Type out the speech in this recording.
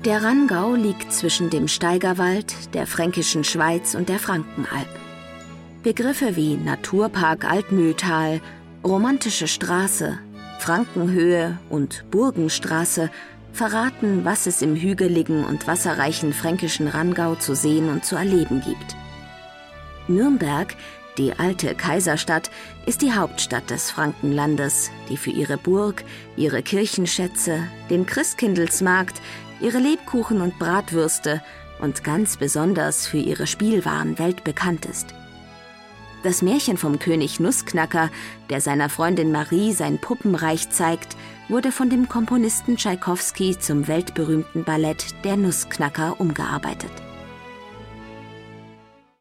Der Rangau liegt zwischen dem Steigerwald, der Fränkischen Schweiz und der Frankenalb. Begriffe wie Naturpark Altmühltal, romantische Straße, Frankenhöhe und Burgenstraße verraten, was es im hügeligen und wasserreichen fränkischen Rangau zu sehen und zu erleben gibt. Nürnberg, die alte Kaiserstadt, ist die Hauptstadt des Frankenlandes, die für ihre Burg, ihre Kirchenschätze, den Christkindlesmarkt, ihre Lebkuchen und Bratwürste und ganz besonders für ihre Spielwaren weltbekannt ist. Das Märchen vom König Nussknacker, der seiner Freundin Marie sein Puppenreich zeigt, wurde von dem Komponisten Tschaikowski zum weltberühmten Ballett Der Nussknacker umgearbeitet.